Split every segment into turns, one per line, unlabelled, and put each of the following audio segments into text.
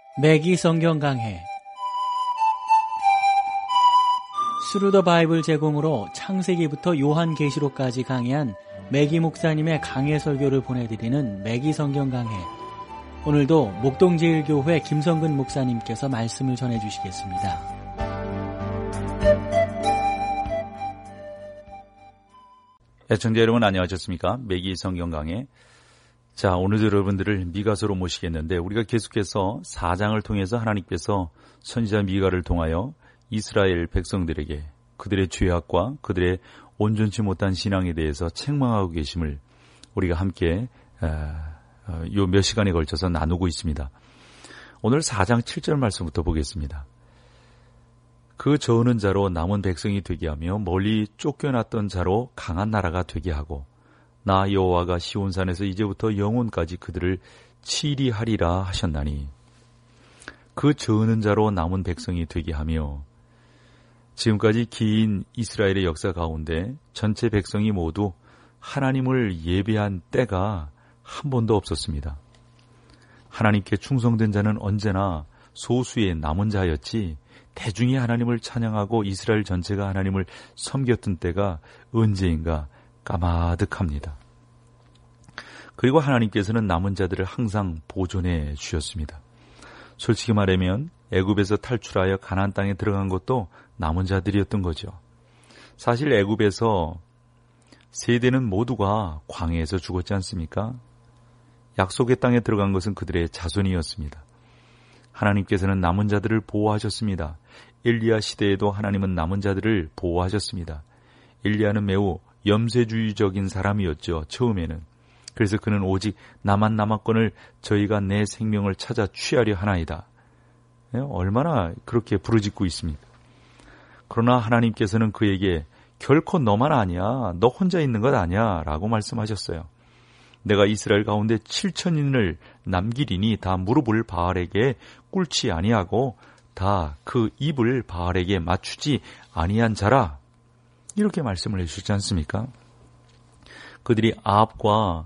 매기 성경 강해 스루 더 바이블 제공으로 창세기부터 요한계시록까지 강해한 매기 목사님의 강해 설교를 보내드리는 매기 성경 강해. 오늘도 목동제일교회 김성근 목사님께서 말씀을 전해주시겠습니다.
애청자 여러분 안녕하셨습니까? 매기 성경 강해. 자, 오늘도 여러분들을 미가서로 모시겠는데, 우리가 계속해서 4장을 통해서 하나님께서 선지자 미가를 통하여 이스라엘 백성들에게 그들의 죄악과 그들의 온전치 못한 신앙에 대해서 책망하고 계심을 우리가 함께 요 몇 시간에 걸쳐서 나누고 있습니다. 오늘 4장 7절 말씀부터 보겠습니다. 그 저으는 자로 남은 백성이 되게 하며 멀리 쫓겨났던 자로 강한 나라가 되게 하고, 나 여호와가 시온산에서 이제부터 영원까지 그들을 치리하리라 하셨나니, 그 저으는 자로 남은 백성이 되게 하며, 지금까지 긴 이스라엘의 역사 가운데 전체 백성이 모두 하나님을 예배한 때가 한 번도 없었습니다. 하나님께 충성된 자는 언제나 소수의 남은 자였지, 대중이 하나님을 찬양하고 이스라엘 전체가 하나님을 섬겼던 때가 언제인가 까마득합니다. 그리고 하나님께서는 남은 자들을 항상 보존해 주셨습니다. 솔직히 말하면 애굽에서 탈출하여 가나안 땅에 들어간 것도 남은 자들이었던 거죠. 사실 애굽에서 세대는 모두가 광야에서 죽었지 않습니까? 약속의 땅에 들어간 것은 그들의 자손이었습니다. 하나님께서는 남은 자들을 보호하셨습니다. 엘리야 시대에도 하나님은 남은 자들을 보호하셨습니다. 엘리야는 매우 염세주의적인 사람이었죠, 처음에는. 그래서 그는 오직 나만 남았건을 저희가 내 생명을 찾아 취하려 하나이다. 얼마나 그렇게 부르짖고 있습니까? 그러나 하나님께서는 그에게 결코 너만 아니야, 너 혼자 있는 것 아니야 라고 말씀하셨어요. 내가 이스라엘 가운데 7천인을 남기리니 다 무릎을 바알에게 꿇지 아니하고 다 그 입을 바알에게 맞추지 아니한 자라, 이렇게 말씀을 해주시지 않습니까? 그들이 아합과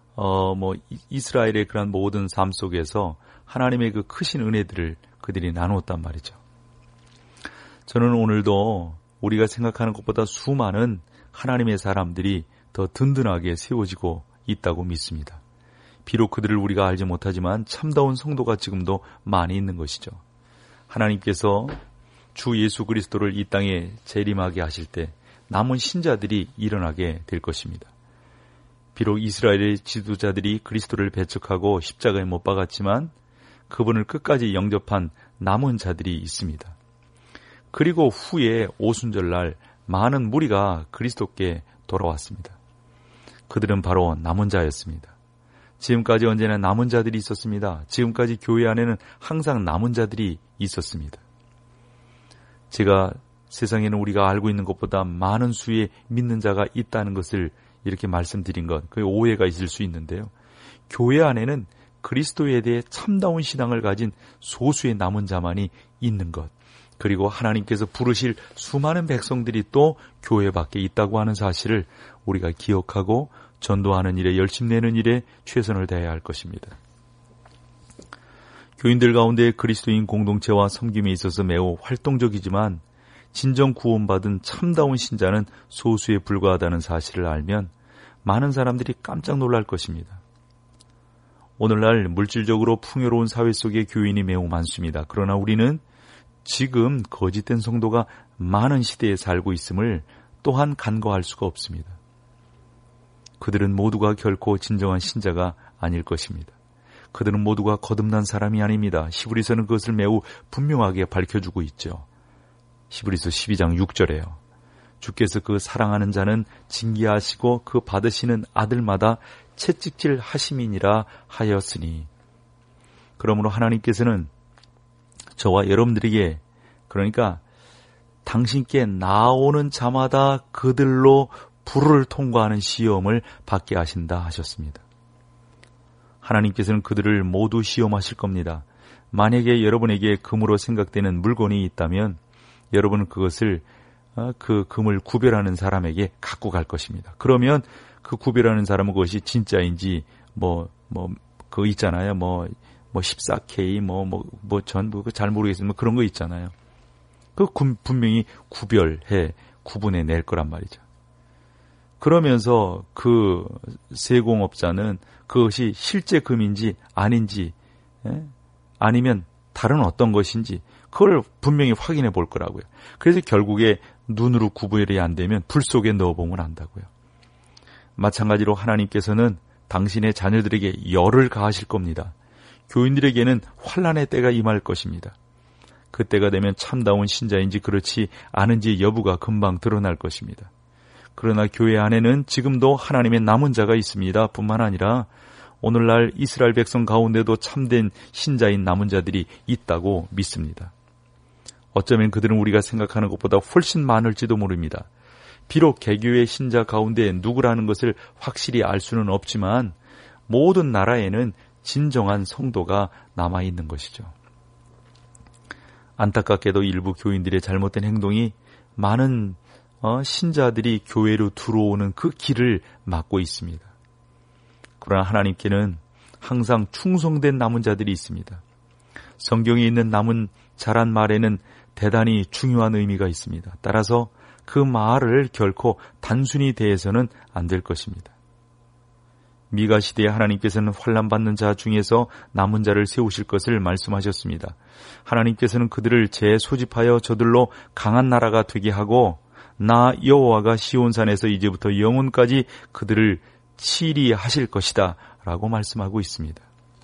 이스라엘의 그런 모든 삶 속에서 하나님의 그 크신 은혜들을 그들이 나누었단 말이죠. 저는 오늘도 우리가 생각하는 것보다 수많은 하나님의 사람들이 더 든든하게 세워지고 있다고 믿습니다. 비록 그들을 우리가 알지 못하지만 참다운 성도가 지금도 많이 있는 것이죠. 하나님께서 주 예수 그리스도를 이 땅에 재림하게 하실 때 남은 신자들이 일어나게 될 것입니다. 비록 이스라엘의 지도자들이 그리스도를 배척하고 십자가에 못 박았지만 그분을 끝까지 영접한 남은 자들이 있습니다. 그리고 후에 오순절날 많은 무리가 그리스도께 돌아왔습니다. 그들은 바로 남은 자였습니다. 지금까지 언제나 남은 자들이 있었습니다. 지금까지 교회 안에는 항상 남은 자들이 있었습니다. 제가 세상에는 우리가 알고 있는 것보다 많은 수의 믿는 자가 있다는 것을 이렇게 말씀드린 것, 그 오해가 있을 수 있는데요. 교회 안에는 그리스도에 대해 참다운 신앙을 가진 소수의 남은 자만이 있는 것, 그리고 하나님께서 부르실 수많은 백성들이 또 교회 밖에 있다고 하는 사실을 우리가 기억하고 전도하는 일에, 열심 내는 일에 최선을 다해야 할 것입니다. 교인들 가운데 그리스도인 공동체와 섬김에 있어서 매우 활동적이지만 진정 구원받은 참다운 신자는 소수에 불과하다는 사실을 알면 많은 사람들이 깜짝 놀랄 것입니다. 오늘날 물질적으로 풍요로운 사회 속에 교인이 매우 많습니다. 그러나 우리는 지금 거짓된 성도가 많은 시대에 살고 있음을 또한 간과할 수가 없습니다. 그들은 모두가 결코 진정한 신자가 아닐 것입니다. 그들은 모두가 거듭난 사람이 아닙니다. 히브리서는 그것을 매우 분명하게 밝혀주고 있죠. 히브리서 12장 6절에요. 주께서 그 사랑하는 자는 징계하시고 그 받으시는 아들마다 채찍질 하심이니라 하였으니. 그러므로 하나님께서는 저와 여러분들에게, 그러니까 당신께 나오는 자마다 그들로 불을 통과하는 시험을 받게 하신다 하셨습니다. 하나님께서는 그들을 모두 시험하실 겁니다. 만약에 여러분에게 금으로 생각되는 물건이 있다면 여러분은 그것을 그 금을 구별하는 사람에게 갖고 갈 것입니다. 그러면 그 구별하는 사람은 그것이 진짜인지 그거 있잖아요. 14K, 전부 잘 모르겠지만 그런 거 있잖아요. 그 분명히 구분해 낼 거란 말이죠. 그러면서 그 세공업자는 그것이 실제 금인지 아닌지, 아니면 다른 어떤 것인지 그걸 분명히 확인해 볼 거라고요. 그래서 결국에 눈으로 구분이 안 되면 불 속에 넣어보면 안다고요. 마찬가지로 하나님께서는 당신의 자녀들에게 열을 가하실 겁니다. 교인들에게는 환난의 때가 임할 것입니다. 그때가 되면 참다운 신자인지 그렇지 않은지 여부가 금방 드러날 것입니다. 그러나 교회 안에는 지금도 하나님의 남은 자가 있습니다. 뿐만 아니라 오늘날 이스라엘 백성 가운데도 참된 신자인 남은 자들이 있다고 믿습니다. 어쩌면 그들은 우리가 생각하는 것보다 훨씬 많을지도 모릅니다. 비록 개교의 신자 가운데 누구라는 것을 확실히 알 수는 없지만 모든 나라에는 진정한 성도가 남아있는 것이죠. 안타깝게도 일부 교인들의 잘못된 행동이 많은 신자들이 교회로 들어오는 그 길을 막고 있습니다. 그러나 하나님께는 항상 충성된 남은 자들이 있습니다. 성경에 있는 남은 자란 말에는 대단히 중요한 의미가 있습니다. 따라서 그 말을 결코 단순히 대해서는 안 될 것입니다. 미가 시대에 하나님께서는 환난받는 자 중에서 남은 자를 세우실 것을 말씀하셨습니다. 하나님께서는 그들을 재소집하여 저들로 강한 나라가 되게 하고 나 여호와가 시온산에서 이제부터 영원까지 그들을 치리하실 것이다 라고 말씀하고 있습니다.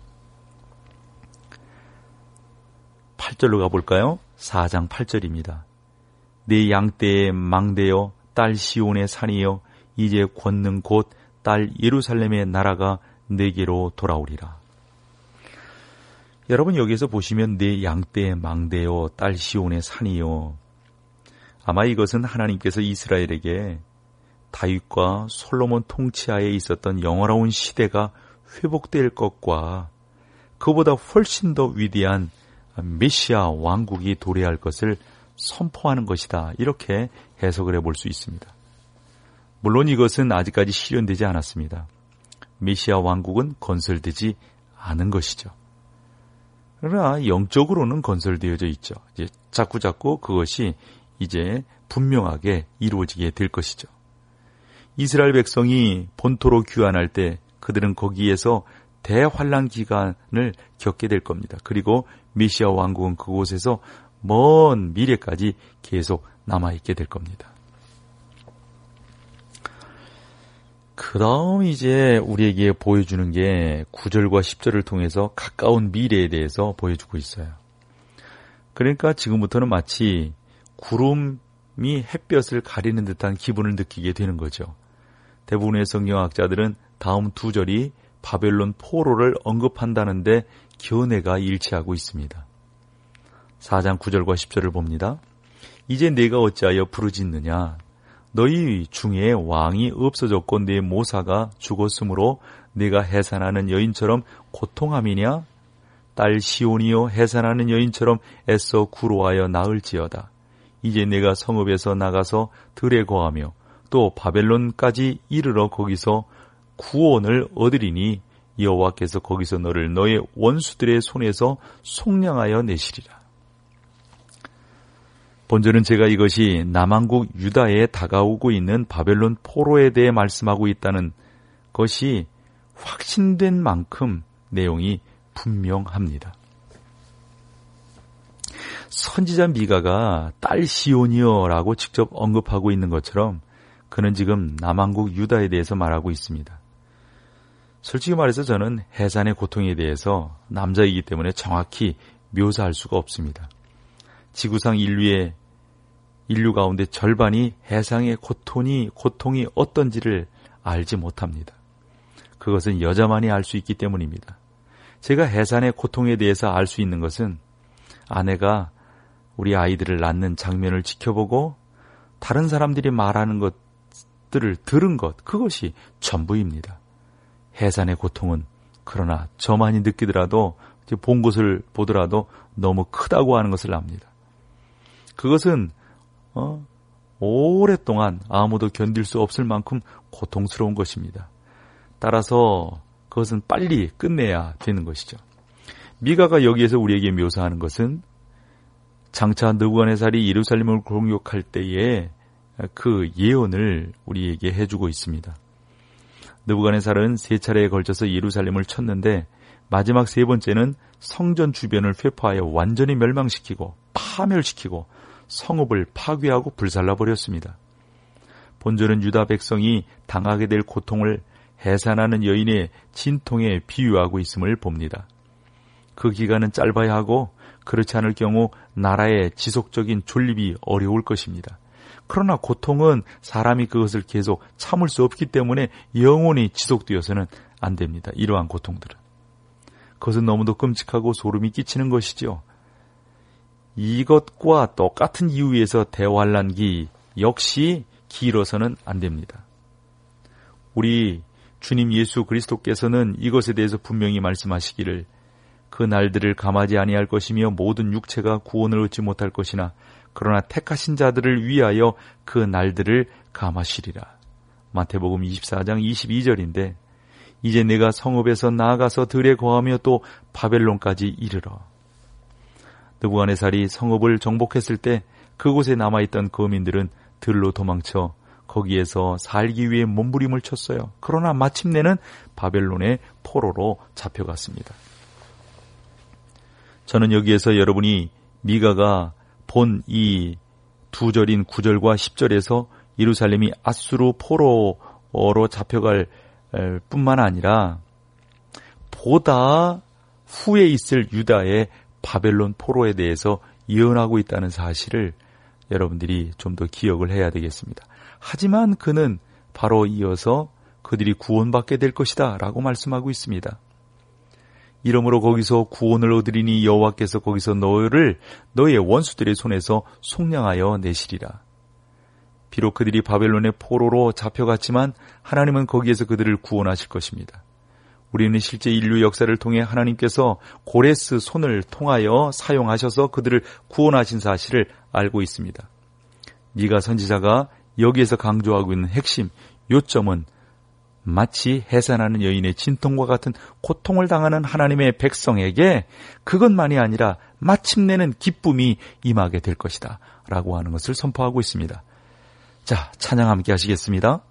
8절로 가볼까요? 4장 8절입니다. 내 양떼의 망대여 딸 시온의 산이여 이제 권능 곧 딸 예루살렘의 나라가 내게로 돌아오리라. 여러분 여기서 보시면 내 양떼의 망대여 딸 시온의 산이여, 아마 이것은 하나님께서 이스라엘에게 다윗과 솔로몬 통치하에 있었던 영원로운 시대가 회복될 것과 그보다 훨씬 더 위대한 메시아 왕국이 도래할 것을 선포하는 것이다, 이렇게 해석을 해볼 수 있습니다. 물론 이것은 아직까지 실현되지 않았습니다. 메시아 왕국은 건설되지 않은 것이죠. 그러나 영적으로는 건설되어져 있죠. 이제 자꾸자꾸 그것이 이제 분명하게 이루어지게 될 것이죠. 이스라엘 백성이 본토로 귀환할 때 그들은 거기에서 대환란 기간을 겪게 될 겁니다. 그리고 메시아 왕국은 그곳에서 먼 미래까지 계속 남아있게 될 겁니다. 그 다음 이제 우리에게 보여주는 게 9절과 10절을 통해서 가까운 미래에 대해서 보여주고 있어요. 그러니까 지금부터는 마치 구름이 햇볕을 가리는 듯한 기분을 느끼게 되는 거죠. 대부분의 성경학자들은 다음 2절이 바벨론 포로를 언급한다는데 견해가 일치하고 있습니다. 4장 9절과 10절을 봅니다. 이제 내가 어찌하여 부르짖느냐? 너희 중에 왕이 없어졌고 내 모사가 죽었으므로 내가 해산하는 여인처럼 고통함이냐? 딸 시온이여 해산하는 여인처럼 애써 구로하여 나을지어다. 이제 내가 성읍에서 나가서 들에 거하며 또 바벨론까지 이르러 거기서 구원을 얻으리니 여호와께서 거기서 너를 너의 원수들의 손에서 속량하여 내시리라. 본절은 제가 이것이 남왕국 유다에 다가오고 있는 바벨론 포로에 대해 말씀하고 있다는 것이 확신된 만큼 내용이 분명합니다. 선지자 미가가 딸 시온이여라고 직접 언급하고 있는 것처럼 그는 지금 남왕국 유다에 대해서 말하고 있습니다. 솔직히 말해서 저는 해산의 고통에 대해서 남자이기 때문에 정확히 묘사할 수가 없습니다. 지구상 인류 가운데 절반이 해상의 고통이 어떤지를 알지 못합니다. 그것은 여자만이 알 수 있기 때문입니다. 제가 해산의 고통에 대해서 알 수 있는 것은 아내가 우리 아이들을 낳는 장면을 지켜보고 다른 사람들이 말하는 것들을 들은 것, 그것이 전부입니다. 해산의 고통은 그러나 저만이 느끼더라도, 본 것을 보더라도 너무 크다고 하는 것을 압니다. 그것은 오랫동안 아무도 견딜 수 없을 만큼 고통스러운 것입니다. 따라서 그것은 빨리 끝내야 되는 것이죠. 미가가 여기에서 우리에게 묘사하는 것은 장차 느부갓네살이 예루살렘을 공격할 때에 그 예언을 우리에게 해주고 있습니다. 느부갓네살은 3차례에 걸쳐서 예루살렘을 쳤는데 마지막 3번째는 성전 주변을 회포하여 완전히 멸망시키고 파멸시키고 성읍을 파괴하고 불살라버렸습니다. 본절은 유다 백성이 당하게 될 고통을 해산하는 여인의 진통에 비유하고 있음을 봅니다. 그 기간은 짧아야 하고 그렇지 않을 경우 나라의 지속적인 존립이 어려울 것입니다. 그러나 고통은 사람이 그것을 계속 참을 수 없기 때문에 영원히 지속되어서는 안 됩니다. 이러한 고통들은. 그것은 너무도 끔찍하고 소름이 끼치는 것이지요. 이것과 똑같은 이유에서 대환란기 역시 길어서는 안 됩니다. 우리 주님 예수 그리스도께서는 이것에 대해서 분명히 말씀하시기를 그 날들을 감하지 아니할 것이며 모든 육체가 구원을 얻지 못할 것이나 그러나 택하신 자들을 위하여 그 날들을 감하시리라. 마태복음 24장 22절인데 이제 내가 성읍에서 나아가서 들에 거하며 또 바벨론까지 이르러. 느부갓네살이 성읍을 정복했을 때 그곳에 남아있던 거민들은 들로 도망쳐 거기에서 살기 위해 몸부림을 쳤어요. 그러나 마침내는 바벨론의 포로로 잡혀갔습니다. 저는 여기에서 여러분이 미가가 본 이 2절인 9절과 10절에서 예루살렘이 아수르 포로로 잡혀갈 뿐만 아니라 보다 후에 있을 유다의 바벨론 포로에 대해서 예언하고 있다는 사실을 여러분들이 좀 더 기억을 해야 되겠습니다. 하지만 그는 바로 이어서 그들이 구원받게 될 것이다 라고 말씀하고 있습니다. 이러므로 거기서 구원을 얻으리니 여호와께서 거기서 너의 원수들의 손에서 속량하여 내시리라. 비록 그들이 바벨론의 포로로 잡혀갔지만 하나님은 거기에서 그들을 구원하실 것입니다. 우리는 실제 인류 역사를 통해 하나님께서 고레스 손을 통하여 사용하셔서 그들을 구원하신 사실을 알고 있습니다. 미가 선지자가 여기에서 강조하고 있는 핵심 요점은 마치 해산하는 여인의 진통과 같은 고통을 당하는 하나님의 백성에게 그것만이 아니라 마침내는 기쁨이 임하게 될 것이다 라고 하는 것을 선포하고 있습니다. 자, 찬양 함께 하시겠습니다.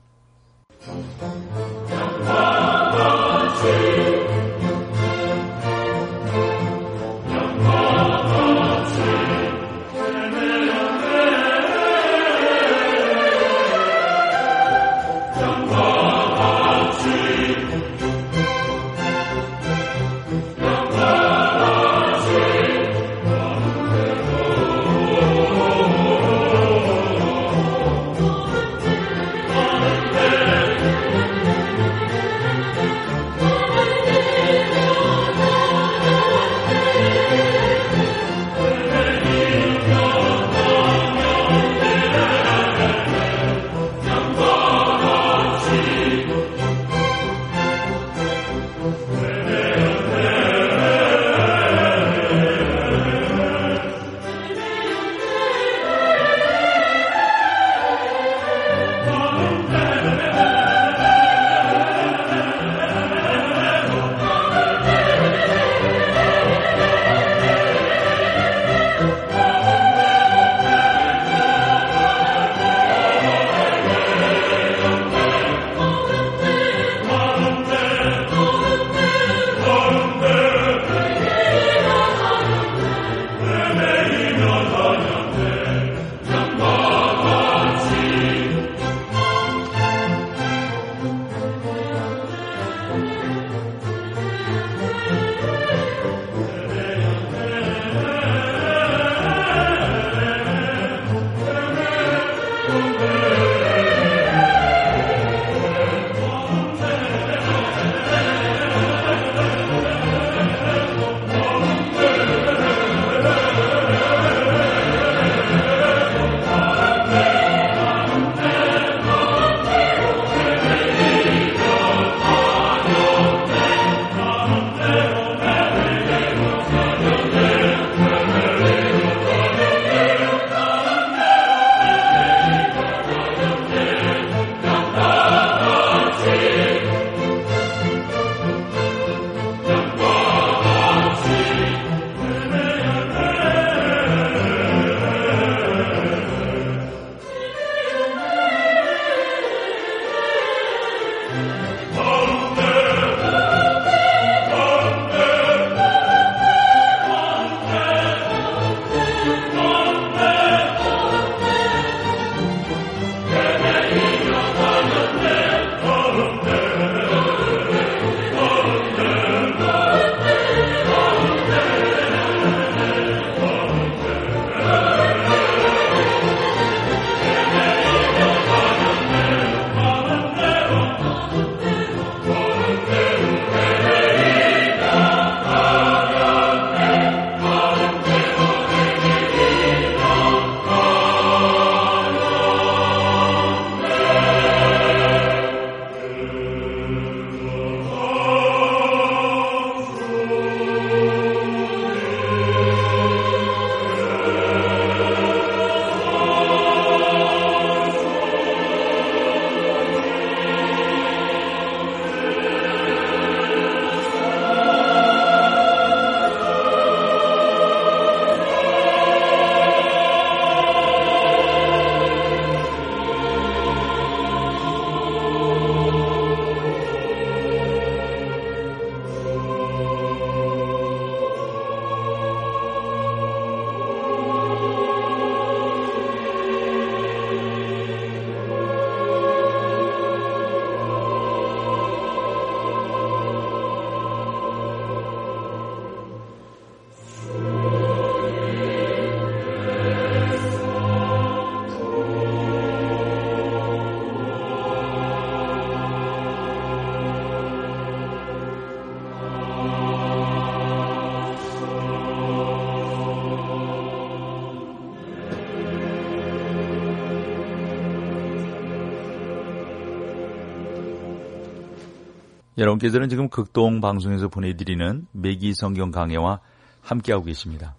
여러분께서는 지금 극동 방송에서 보내드리는 매기 성경 강해와 함께하고 계십니다.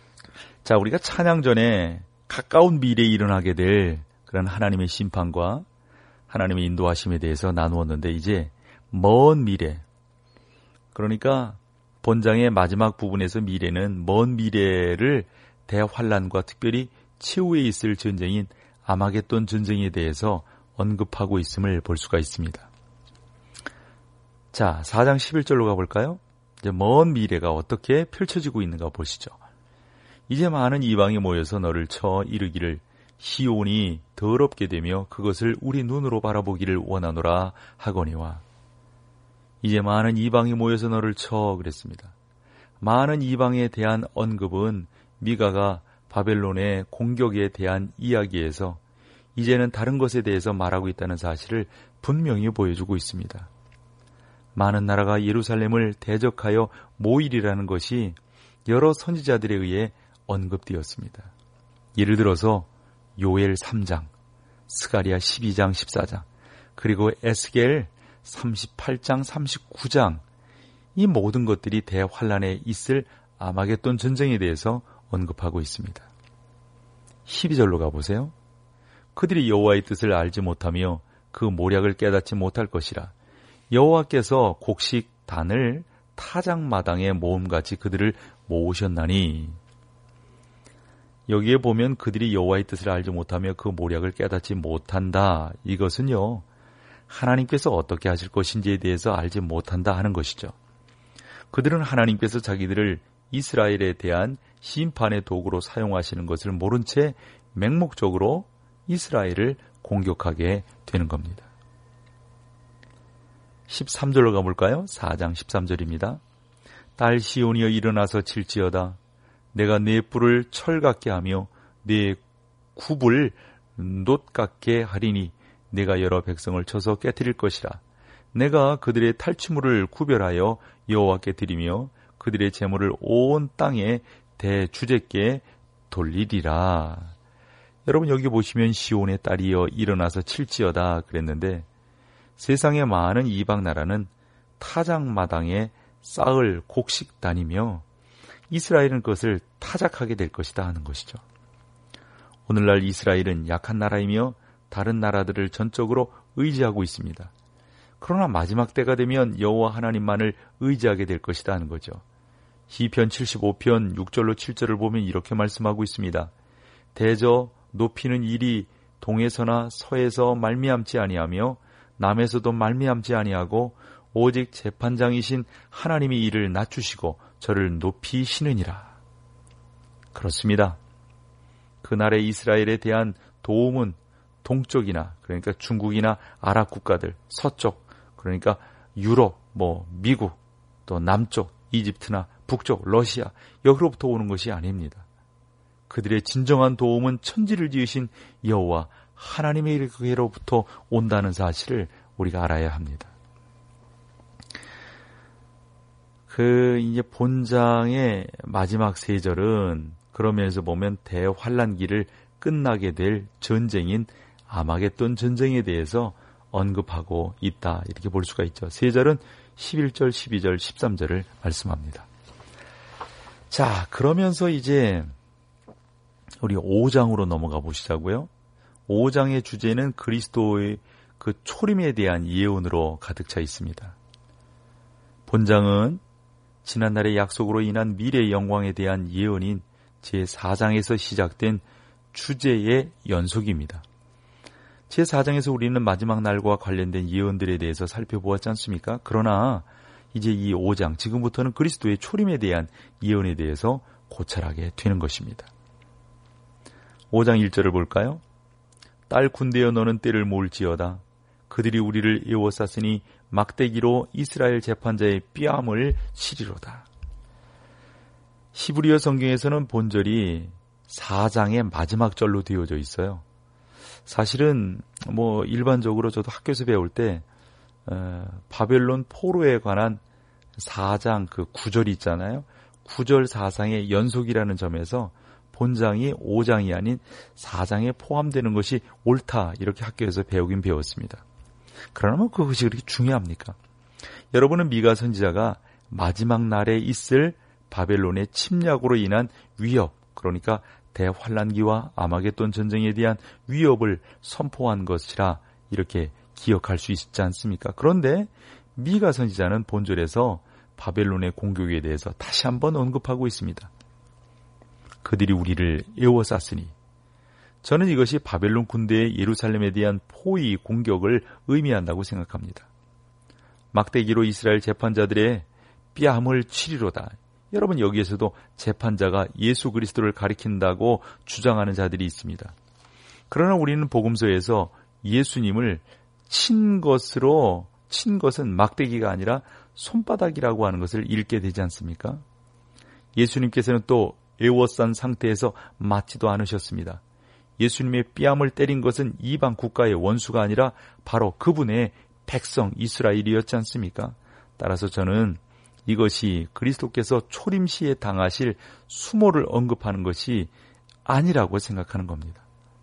자, 우리가 찬양 전에 가까운 미래에 일어나게 될 그런 하나님의 심판과 하나님의 인도하심에 대해서 나누었는데, 이제 먼 미래, 그러니까 본장의 마지막 부분에서 미래는 먼 미래를 대환란과 특별히 최후에 있을 전쟁인 아마겟돈 전쟁에 대해서 언급하고 있음을 볼 수가 있습니다. 자, 4장 11절로 가볼까요? 이제 먼 미래가 어떻게 펼쳐지고 있는가 보시죠. 이제 많은 이방이 모여서 너를 쳐 이르기를 시온이 더럽게 되며 그것을 우리 눈으로 바라보기를 원하노라 하거니와. 이제 많은 이방이 모여서 너를 쳐 그랬습니다. 많은 이방에 대한 언급은 미가가 바벨론의 공격에 대한 이야기에서 이제는 다른 것에 대해서 말하고 있다는 사실을 분명히 보여주고 있습니다. 많은 나라가 예루살렘을 대적하여 모이리라는 것이 여러 선지자들에 의해 언급되었습니다. 예를 들어서 요엘 3장, 스가랴 12장 14장, 그리고 에스겔 38장 39장, 이 모든 것들이 대환란에 있을 아마겟돈 전쟁에 대해서 언급하고 있습니다. 12절로 가보세요. 그들이 여호와의 뜻을 알지 못하며 그 모략을 깨닫지 못할 것이라. 여호와께서 곡식 단을 타작마당에 모음같이 그들을 모으셨나니. 여기에 보면 그들이 여호와의 뜻을 알지 못하며 그 모략을 깨닫지 못한다. 이것은요, 하나님께서 어떻게 하실 것인지에 대해서 알지 못한다 하는 것이죠. 그들은 하나님께서 자기들을 이스라엘에 대한 심판의 도구로 사용하시는 것을 모른 채 맹목적으로 이스라엘을 공격하게 되는 겁니다. 13절로 가볼까요? 4장 13절입니다. 딸 시온이여 일어나서 칠지어다. 내가 네 뿔을 철 같게 하며 네 굽을 놋 같게 하리니 내가 여러 백성을 쳐서 깨뜨릴 것이라. 내가 그들의 탈취물을 구별하여 여호와께 드리며 그들의 재물을 온 땅에 대주제께 돌리리라. 여러분, 여기 보시면 시온의 딸이여 일어나서 칠지어다 그랬는데, 세상의 많은 이방 나라는 타작마당에 쌓을 곡식단이며 이스라엘은 그것을 타작하게 될 것이다 하는 것이죠. 오늘날 이스라엘은 약한 나라이며 다른 나라들을 전적으로 의지하고 있습니다. 그러나 마지막 때가 되면 여호와 하나님만을 의지하게 될 것이다 하는 거죠. 시편 75편 6절로 7절을 보면 이렇게 말씀하고 있습니다. 대저 높이는 일이 동에서나 서에서 말미암지 아니하며 남에서도 말미암지 아니하고 오직 재판장이신 하나님이 이를 낮추시고 저를 높이시느니라. 그렇습니다. 그날의 이스라엘에 대한 도움은 동쪽이나 그러니까 중국이나 아랍 국가들, 서쪽 그러니까 유럽, 미국, 또 남쪽 이집트나 북쪽 러시아 여기로부터 오는 것이 아닙니다. 그들의 진정한 도움은 천지를 지으신 여호와 하나님에게로부터 온다는 사실을 우리가 알아야 합니다. 이제 본장의 마지막 세 절은 그러면서 보면 대환란기를 끝나게 될 전쟁인 아마겟돈 전쟁에 대해서 언급하고 있다. 이렇게 볼 수가 있죠. 세 절은 11절, 12절, 13절을 말씀합니다. 자, 그러면서 이제 우리 5장으로 넘어가 보시자고요. 5장의 주제는 그리스도의 그 초림에 대한 예언으로 가득 차 있습니다. 본장은 지난날의 약속으로 인한 미래의 영광에 대한 예언인 제4장에서 시작된 주제의 연속입니다. 제4장에서 우리는 마지막 날과 관련된 예언들에 대해서 살펴보았지 않습니까? 그러나 이제 이 5장, 지금부터는 그리스도의 초림에 대한 예언에 대해서 고찰하게 되는 것입니다. 5장 1절을 볼까요? 딸 군대여 너는 때를 모을지어다. 그들이 우리를 에워쌌으니 막대기로 이스라엘 재판자의 뺨을 치리로다. 히브리어 성경에서는 본절이 4장의 마지막 절로 되어져 있어요. 사실은 일반적으로 저도 학교에서 배울 때 바벨론 포로에 관한 4장 그 9절이 있잖아요. 9절 4장의 연속이라는 점에서 본장이 5장이 아닌 4장에 포함되는 것이 옳다 이렇게 학교에서 배우긴 배웠습니다. 그러나 그것이 그렇게 중요합니까? 여러분은 미가 선지자가 마지막 날에 있을 바벨론의 침략으로 인한 위협, 그러니까 대환란기와 아마겟돈 전쟁에 대한 위협을 선포한 것이라 이렇게 기억할 수 있지 않습니까? 그런데 미가 선지자는 본절에서 바벨론의 공격에 대해서 다시 한번 언급하고 있습니다. 그들이 우리를 에워쌌으니, 저는 이것이 바벨론 군대의 예루살렘에 대한 포위 공격을 의미한다고 생각합니다. 막대기로 이스라엘 재판자들의 뺨을 치리로다. 여러분, 여기에서도 재판자가 예수 그리스도를 가리킨다고 주장하는 자들이 있습니다. 그러나 우리는 복음서에서 예수님을 친 것은 막대기가 아니라 손바닥이라고 하는 것을 읽게 되지 않습니까? 예수님께서는 또 에워싼 상태에서 맞지도 않으셨습니다. 예수님의 뺨을 때린 것은 이방 국가의 원수가 아니라 바로 그분의 백성 이스라엘이었지 않습니까? 따라서 저는 이것이 그리스도께서 초림시에 당하실 수모를 언급하는 것이 아니라고 생각하는 겁니다.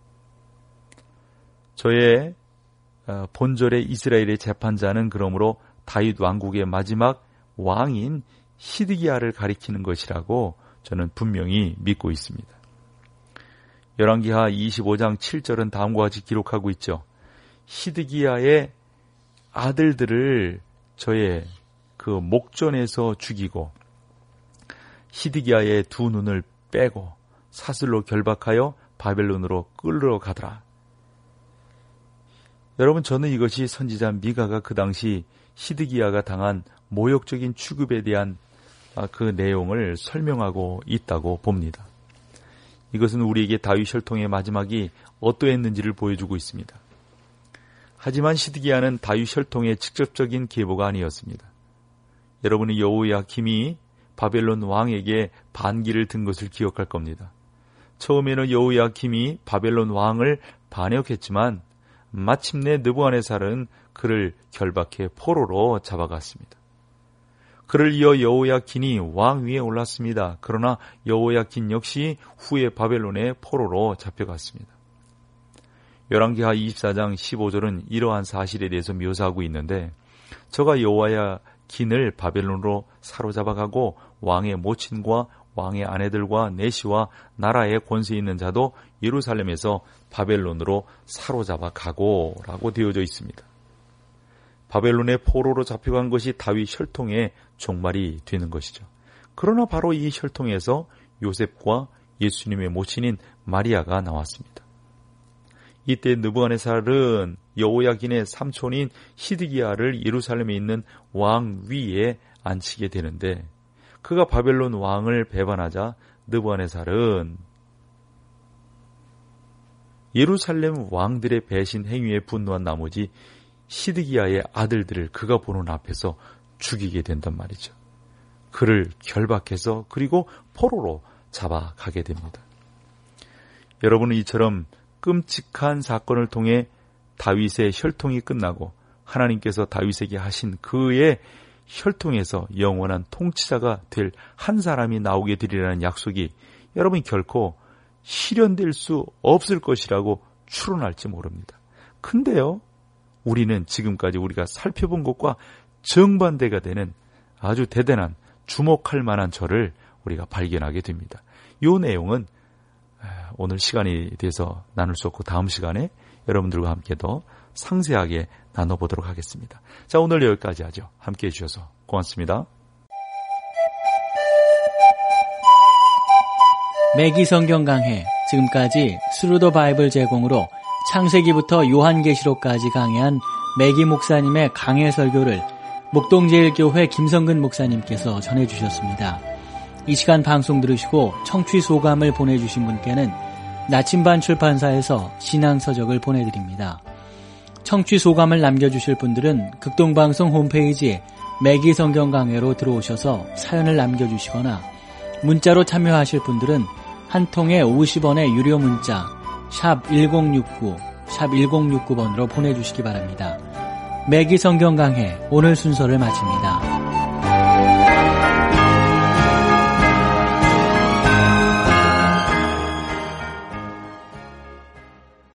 저의 본절의 이스라엘의 재판자는 그러므로 다윗 왕국의 마지막 왕인 시드기야를 가리키는 것이라고 저는 분명히 믿고 있습니다. 열왕기하 25장 7절은 다음과 같이 기록하고 있죠. 시드기야의 아들들을 저의 그 목전에서 죽이고 시드기야의 두 눈을 빼고 사슬로 결박하여 바벨론으로 끌어가더라. 여러분, 저는 이것이 선지자 미가가 그 당시 시드기야가 당한 모욕적인 취급에 대한 그 내용을 설명하고 있다고 봅니다. 이것은 우리에게 다윗 혈통의 마지막이 어떠했는지를 보여주고 있습니다. 하지만 시드기야는 다윗 혈통의 직접적인 계보가 아니었습니다. 여러분이 여호야김이 바벨론 왕에게 반기를 든 것을 기억할 겁니다. 처음에는 여호야김이 바벨론 왕을 반역했지만 마침내 느부갓네살은 그를 결박해 포로로 잡아갔습니다. 그를 이어 여호야긴이 왕 위에 올랐습니다. 그러나 여호야긴 역시 후에 바벨론의 포로로 잡혀갔습니다. 열왕기하 24장 15절은 이러한 사실에 대해서 묘사하고 있는데, 저가 여호야긴을 바벨론으로 사로잡아가고 왕의 모친과 왕의 아내들과 내시와 나라의 권세 있는 자도 예루살렘에서 바벨론으로 사로잡아가고 라고 되어져 있습니다. 바벨론의 포로로 잡혀간 것이 다윗 혈통의 종말이 되는 것이죠. 그러나 바로 이 혈통에서 요셉과 예수님의 모친인 마리아가 나왔습니다. 이때 느부갓네살은 여호야긴의 삼촌인 시드기야를 예루살렘에 있는 왕 위에 앉히게 되는데, 그가 바벨론 왕을 배반하자 느부갓네살은 예루살렘 왕들의 배신 행위에 분노한 나머지 시드기야의 아들들을 그가 보는 앞에서 죽이게 된단 말이죠. 그를 결박해서 그리고 포로로 잡아가게 됩니다. 여러분은 이처럼 끔찍한 사건을 통해 다윗의 혈통이 끝나고 하나님께서 다윗에게 하신 그의 혈통에서 영원한 통치자가 될 한 사람이 나오게 되리라는 약속이 여러분 결코 실현될 수 없을 것이라고 추론할지 모릅니다. 근데요, 우리는 지금까지 우리가 살펴본 것과 정반대가 되는 아주 대단한 주목할 만한 절을 우리가 발견하게 됩니다. 이 내용은 오늘 시간이 돼서 나눌 수 없고 다음 시간에 여러분들과 함께 더 상세하게 나눠보도록 하겠습니다. 자, 오늘 여기까지 하죠. 함께해 주셔서 고맙습니다.
매기 성경 강해, 지금까지 스루 더 바이블 제공으로 창세기부터 요한계시록까지 강해한 매기 목사님의 강해 설교를 목동제일교회 김성근 목사님께서 전해주셨습니다. 이 시간 방송 들으시고 청취 소감을 보내주신 분께는 나침반 출판사에서 신앙서적을 보내드립니다. 청취 소감을 남겨주실 분들은 극동방송 홈페이지에 매기 성경 강해로 들어오셔서 사연을 남겨주시거나, 문자로 참여하실 분들은 한 통에 50원의 유료 문자 샵 1069, 샵 1069번으로 보내주시기 바랍니다. 매기 성경 강해 오늘 순서를 마칩니다.